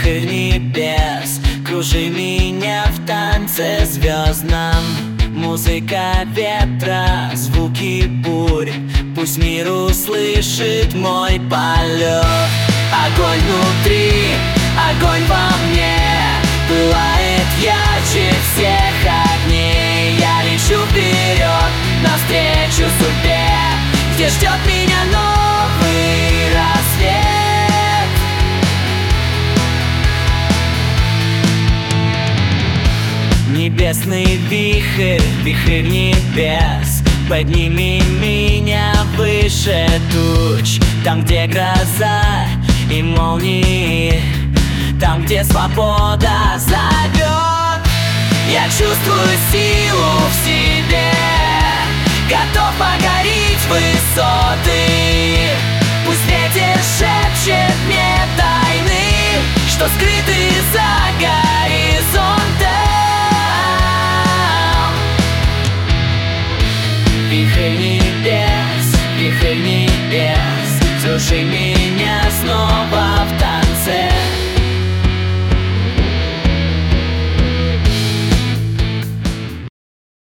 вихрь небес, кружи меня в танце звездном. Музыка ветра, звуки бурь, пусть мир услышит мой полет. Огонь внутри, огонь во мне, пылает ярче всех огней. Я лечу вперед, навстречу судьбе, где ждет меня новый рассвет. Небесный вихрь, вихрь небес, подними меня выше туч. Там, где гроза и молнии, там, где свобода зовет. Я чувствую силу в себе, готов покорить высоты. Пусть ветер шепчет мне тайны, что скрыты за горизонтом. Вихрь